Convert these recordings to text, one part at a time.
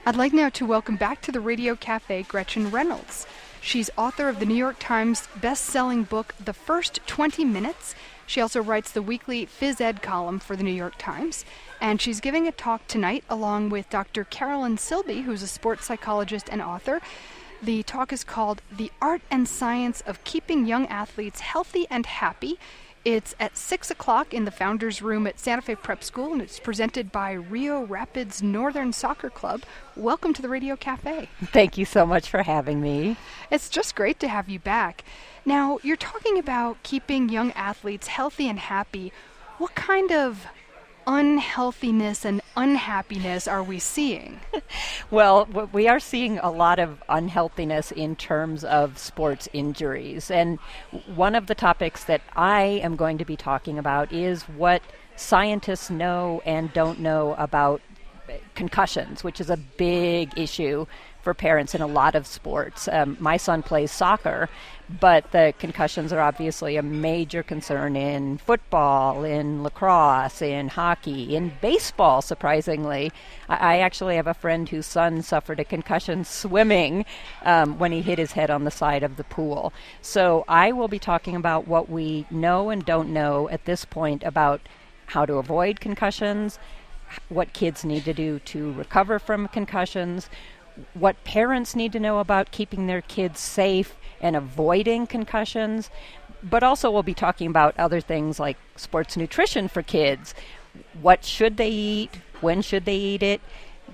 I'd like now to welcome back to the Radio Cafe Gretchen Reynolds. She's author of the New York Times best-selling book, The First 20 Minutes. She also writes the weekly Phys Ed column for the New York Times. And she's giving a talk tonight along with Dr. Carolyn Silby, who's a sports psychologist and author. The talk is called The Art and Science of Keeping Young Athletes Healthy and Happy. It's at 6 o'clock in the Founders Room at Santa Fe Prep School, and it's presented by Rio Rapids Northern Soccer Club. Welcome to the Radio Cafe. Thank you so much for having me. It's just great to have you back. Now, you're talking about keeping young athletes healthy and happy. What kind of unhealthiness and unhappiness are we seeing? Well, we are seeing a lot of unhealthiness in terms of sports injuries. And one of the topics that I am going to be talking about is what scientists know and don't know about concussions, which is a big issue for parents in a lot of sports. My son plays soccer, but the concussions are obviously a major concern in football, in lacrosse, in hockey, in baseball, surprisingly. I actually have a friend whose son suffered a concussion swimming when he hit his head on the side of the pool. So I will be talking about what we know and don't know at this point about how to avoid concussions, what kids need to do to recover from concussions, what parents need to know about keeping their kids safe and avoiding concussions, but also we'll be talking about other things like sports nutrition for kids. What should they eat? When should they eat it?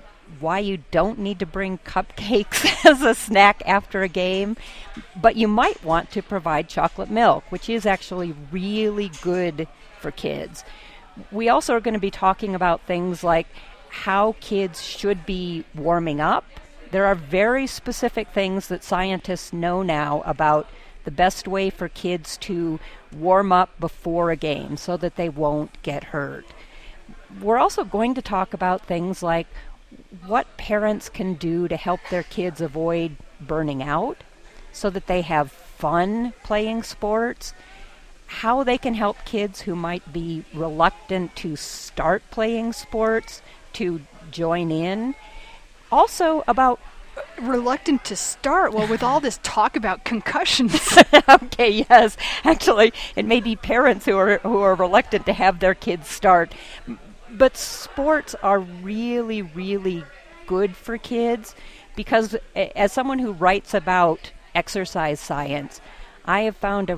Why you don't need to bring cupcakes as a snack after a game, but you might want to provide chocolate milk, which is actually really good for kids. We also are going to be talking about things like how kids should be warming up. There are very specific things that scientists know now about the best way for kids to warm up before a game so that they won't get hurt. We're also going to talk about things like what parents can do to help their kids avoid burning out so that they have fun playing sports, how they can help kids who might be reluctant to start playing sports to join in. Also about reluctant to start? Well, with all this talk about concussions. Okay, yes. Actually, it may be parents who are reluctant to have their kids start. But sports are really, really good for kids because as someone who writes about exercise science, I have found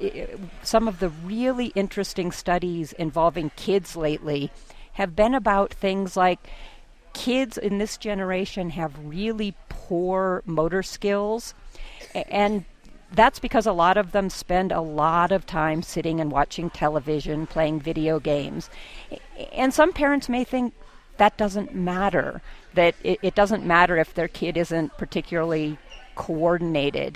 some of the really interesting studies involving kids lately have been about things like kids in this generation have really poor motor skills, and that's because a lot of them spend a lot of time sitting and watching television, playing video games. And some parents may think that doesn't matter, that it doesn't matter if their kid isn't particularly coordinated.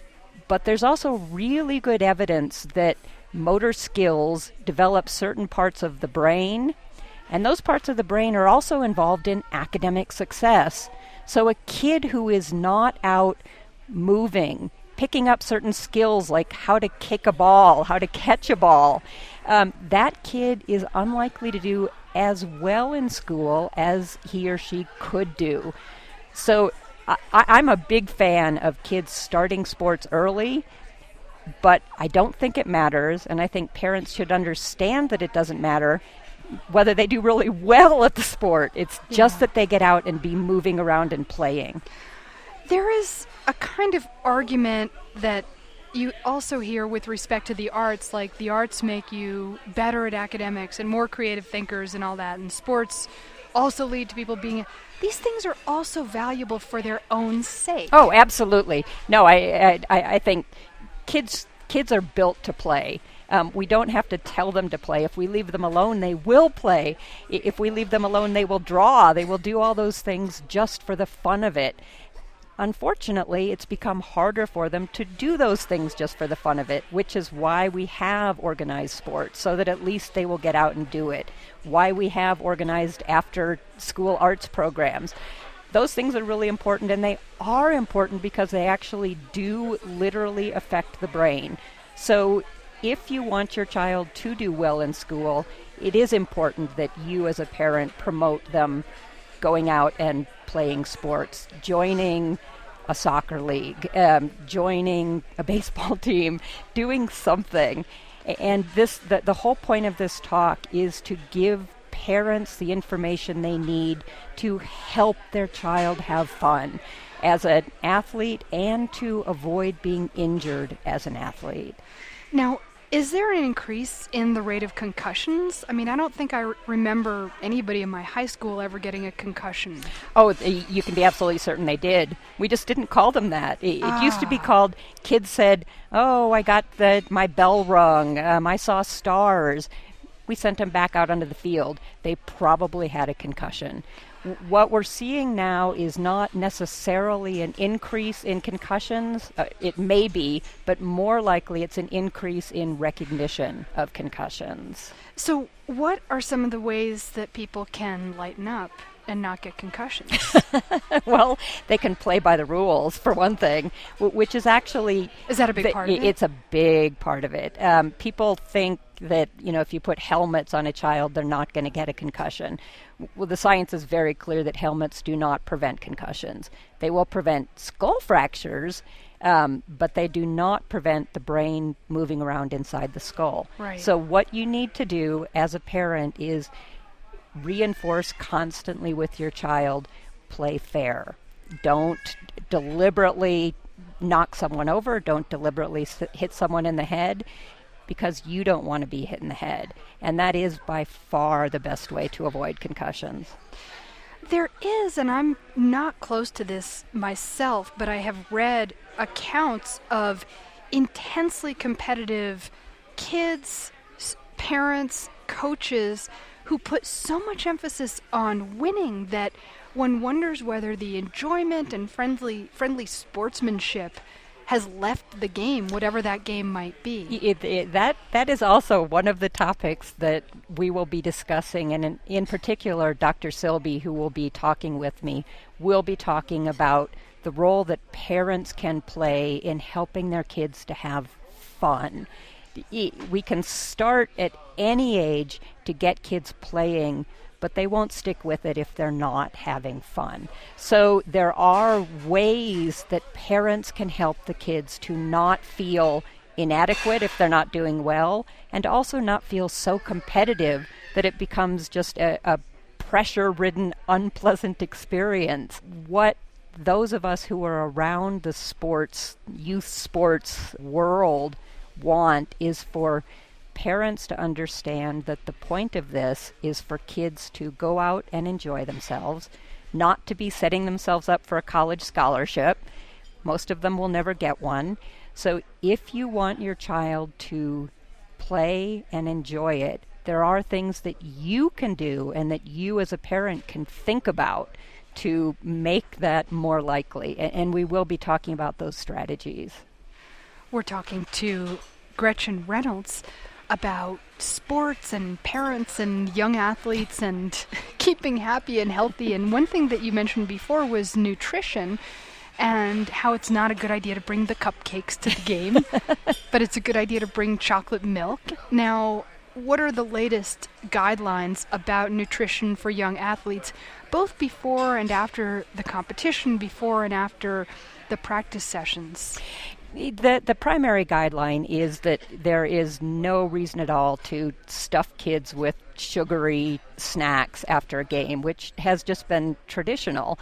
But there's also really good evidence that motor skills develop certain parts of the brain, and those parts of the brain are also involved in academic success. So a kid who is not out moving, picking up certain skills like how to kick a ball, how to catch a ball, that kid is unlikely to do as well in school as he or she could do. So I'm a big fan of kids starting sports early, but I don't think it matters, and I think parents should understand that it doesn't matter whether they do really well at the sport. It's just that they get out and be moving around and playing. There is a kind of argument that you also hear with respect to the arts, like the arts make you better at academics and more creative thinkers and all that, and sports also lead to people being... These things are also valuable for their own sake. Oh, absolutely. No, I think kids are built to play. We don't have to tell them to play. If we leave them alone, they will play. If we leave them alone, they will draw. They will do all those things just for the fun of it. Unfortunately, it's become harder for them to do those things just for the fun of it, which is why we have organized sports, so that at least they will get out and do it. Why we have organized after-school arts programs. Those things are really important, and they are important because they actually do literally affect the brain. So if you want your child to do well in school, it is important that you as a parent promote them going out and playing sports, joining a soccer league, joining a baseball team, doing something. And the whole point of this talk is to give parents the information they need to help their child have fun as an athlete and to avoid being injured as an athlete. Now, is there an increase in the rate of concussions? I mean, I don't think I remember anybody in my high school ever getting a concussion. Oh, you can be absolutely certain they did. We just didn't call them that. It used to be called, kids said, oh, I got my bell rung, I saw stars. We sent them back out onto the field. They probably had a concussion. What we're seeing now is not necessarily an increase in concussions. It may be, but more likely it's an increase in recognition of concussions. So what are some of the ways that people can lighten up and not get concussions? Well, they can play by the rules, for one thing, which is actually... Is that a big part of it? It's a big part of it. People think that, if you put helmets on a child, they're not going to get a concussion. Well, the science is very clear that helmets do not prevent concussions. They will prevent skull fractures, but they do not prevent the brain moving around inside the skull. Right. So what you need to do as a parent is reinforce constantly with your child, play fair. Don't deliberately knock someone over. Don't deliberately hit someone in the head, because you don't want to be hit in the head. And that is by far the best way to avoid concussions. There is, and I'm not close to this myself, but I have read accounts of intensely competitive kids, parents, coaches who put so much emphasis on winning that one wonders whether the enjoyment and friendly sportsmanship has left the game, whatever that game might be. That is also one of the topics that we will be discussing, and in particular, Dr. Silby, who will be talking with me, will be talking about the role that parents can play in helping their kids to have fun. We can start at any age to get kids playing, but they won't stick with it if they're not having fun. So there are ways that parents can help the kids to not feel inadequate if they're not doing well, and also not feel so competitive that it becomes just a pressure-ridden, unpleasant experience. What those of us who are around the youth sports world want is for parents to understand that the point of this is for kids to go out and enjoy themselves, not to be setting themselves up for a college scholarship. Most of them will never get one. So if you want your child to play and enjoy it, there are things that you can do and that you as a parent can think about to make that more likely. And we will be talking about those strategies. We're talking to Gretchen Reynolds about sports and parents and young athletes and keeping happy and healthy. And one thing that you mentioned before was nutrition and how it's not a good idea to bring the cupcakes to the game, but it's a good idea to bring chocolate milk. Now, what are the latest guidelines about nutrition for young athletes, both before and after the competition, before and after the practice sessions? The primary guideline is that there is no reason at all to stuff kids with sugary snacks after a game, which has just been traditional.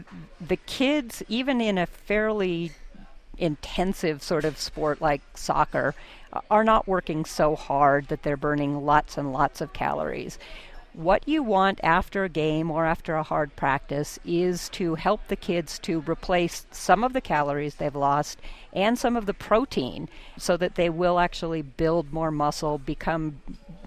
The kids, even in a fairly intensive sort of sport like soccer, are not working so hard that they're burning lots and lots of calories. What you want after a game or after a hard practice is to help the kids to replace some of the calories they've lost and some of the protein so that they will actually build more muscle, become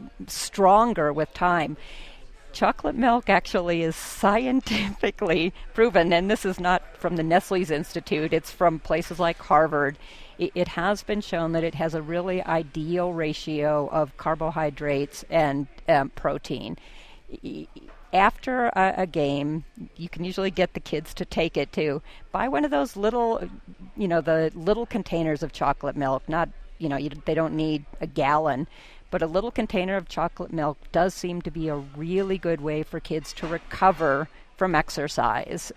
stronger with time. Chocolate milk actually is scientifically proven, and this is not from the Nestle's Institute, it's from places like Harvard. It has been shown that it has a really ideal ratio of carbohydrates and protein. After a game, you can usually get the kids to take it to buy one of those little, the little containers of chocolate milk. Not, they don't need a gallon, but a little container of chocolate milk does seem to be a really good way for kids to recover from exercise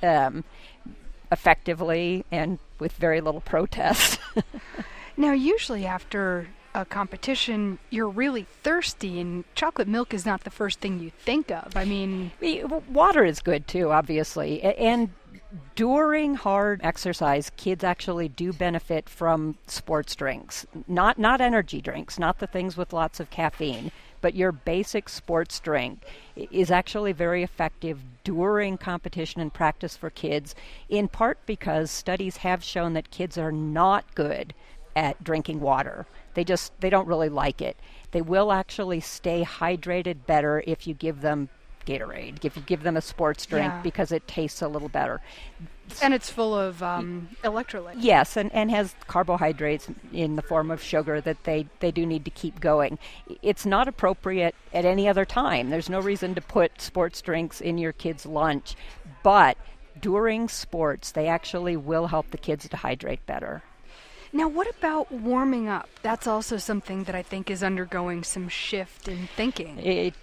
effectively and with very little protest. Now, usually after a competition, you're really thirsty, and chocolate milk is not the first thing you think of. I mean, water is good too, obviously. And during hard exercise, kids actually do benefit from sports drinks, not energy drinks, not the things with lots of caffeine, but your basic sports drink is actually very effective during competition and practice for kids, in part because studies have shown that kids are not good at drinking water. They don't really like it. They will actually stay hydrated better if you give them Gatorade, if you give them a sports drink, because it tastes a little better. And it's full of electrolytes. Yes, and has carbohydrates in the form of sugar that they do need to keep going. It's not appropriate at any other time. There's no reason to put sports drinks in your kids' lunch, but during sports, they actually will help the kids to hydrate better. Now, what about warming up? That's also something that I think is undergoing some shift in thinking.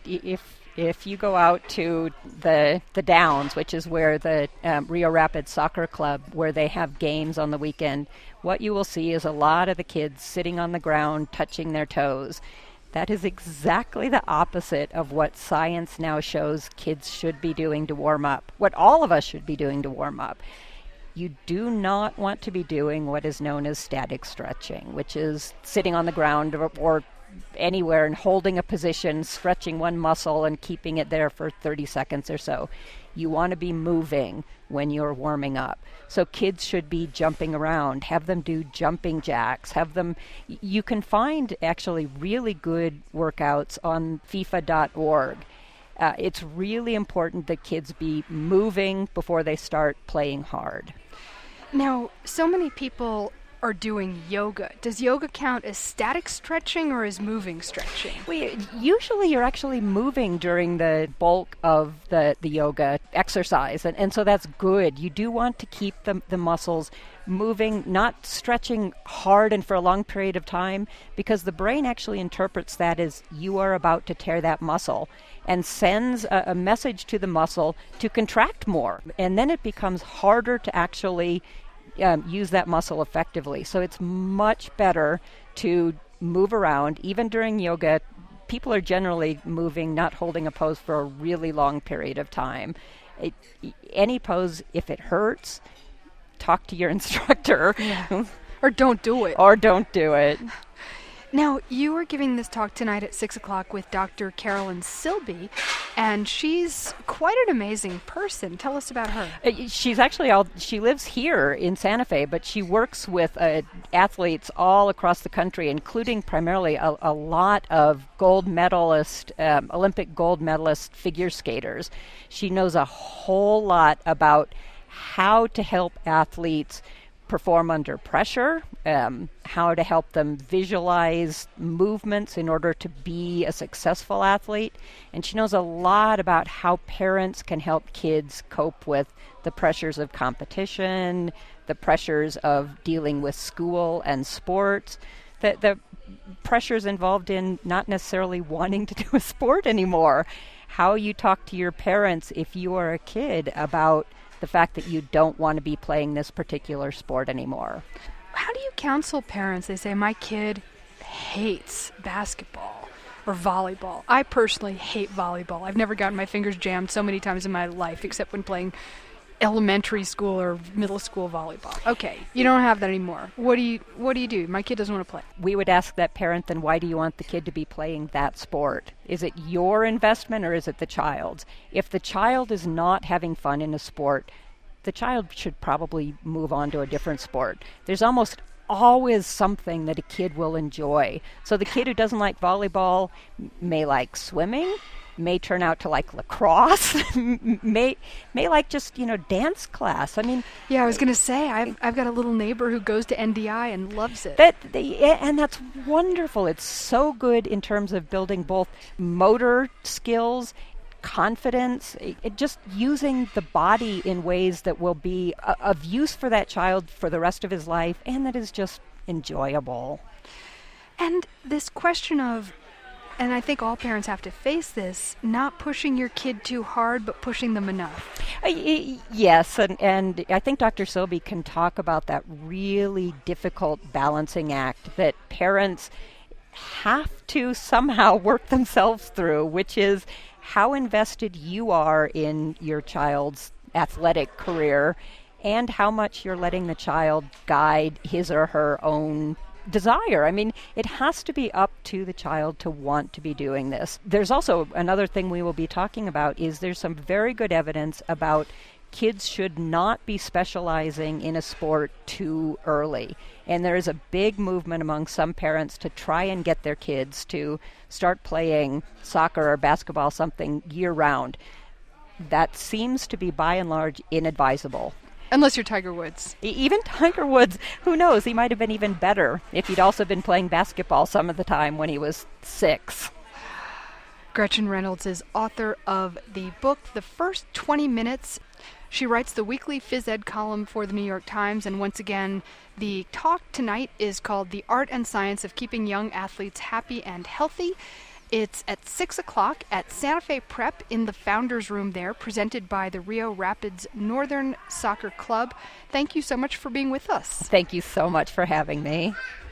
If you go out to the Downs, which is where the Rio Rapids Soccer Club, where they have games on the weekend, what you will see is a lot of the kids sitting on the ground, touching their toes. That is exactly the opposite of what science now shows kids should be doing to warm up, what all of us should be doing to warm up. You do not want to be doing what is known as static stretching, which is sitting on the ground or anywhere and holding a position, stretching one muscle and keeping it there for 30 seconds or so. You want to be moving when you're warming up. So kids should be jumping around, have them do jumping jacks, you can find actually really good workouts on FIFA.org. It's really important that kids be moving before they start playing hard. Now, so many people are doing yoga. Does yoga count as static stretching or as moving stretching? Well, usually you're actually moving during the bulk of the yoga exercise, and so that's good. You do want to keep the muscles moving, not stretching hard and for a long period of time, because the brain actually interprets that as you are about to tear that muscle and sends a message to the muscle to contract more. And then it becomes harder to actually use that muscle effectively. So it's much better to move around. Even during yoga, people are generally moving, not holding a pose for a really long period of time. Any pose, if it hurts, talk to your instructor. Yeah. Or don't do it. Or don't do it. Now, you are giving this talk tonight at 6 o'clock with Dr. Carolyn Silby, and she's quite an amazing person. Tell us about her. She's actually she lives here in Santa Fe, but she works with athletes all across the country, including primarily a lot of gold medalist, Olympic gold medalist figure skaters. She knows a whole lot about how to help athletes perform under pressure, how to help them visualize movements in order to be a successful athlete. And she knows a lot about how parents can help kids cope with the pressures of competition, the pressures of dealing with school and sports, the pressures involved in not necessarily wanting to do a sport anymore. How you talk to your parents if you are a kid about the fact that you don't want to be playing this particular sport anymore. How do you counsel parents? They say, my kid hates basketball or volleyball. I personally hate volleyball. I've never gotten my fingers jammed so many times in my life, except when playing elementary school or middle school volleyball. Okay, you don't have that anymore. What do you do? My kid doesn't want to play. We would ask that parent, then why do you want the kid to be playing that sport? Is it your investment or is it the child's? If the child is not having fun in a sport, the child should probably move on to a different sport. There's almost always something that a kid will enjoy. So the kid who doesn't like volleyball may like swimming, may turn out to like lacrosse, may like just, dance class. I mean, yeah, I was going to say, I've got a little neighbor who goes to NDI and loves it. And that's wonderful. It's so good in terms of building both motor skills, confidence, just using the body in ways that will be of use for that child for the rest of his life, and that is just enjoyable. And this question of and I think all parents have to face this, not pushing your kid too hard, but pushing them enough. Yes, and I think Dr. Sobey can talk about that really difficult balancing act that parents have to somehow work themselves through, which is how invested you are in your child's athletic career and how much you're letting the child guide his or her own desire. I mean, it has to be up to the child to want to be doing this. There's also another thing we will be talking about is there's some very good evidence about kids should not be specializing in a sport too early. And there is a big movement among some parents to try and get their kids to start playing soccer or basketball, something year-round. That seems to be, by and large, inadvisable. Unless you're Tiger Woods. Even Tiger Woods, who knows, he might have been even better if he'd also been playing basketball some of the time when he was 6. Gretchen Reynolds is author of the book, The First 20 Minutes. She writes the weekly phys ed column for the New York Times, and once again, the talk tonight is called The Art and Science of Keeping Young Athletes Happy and Healthy. It's at 6 o'clock at Santa Fe Prep in the Founders Room there, presented by the Rio Rapids Northern Soccer Club. Thank you so much for being with us. Thank you so much for having me.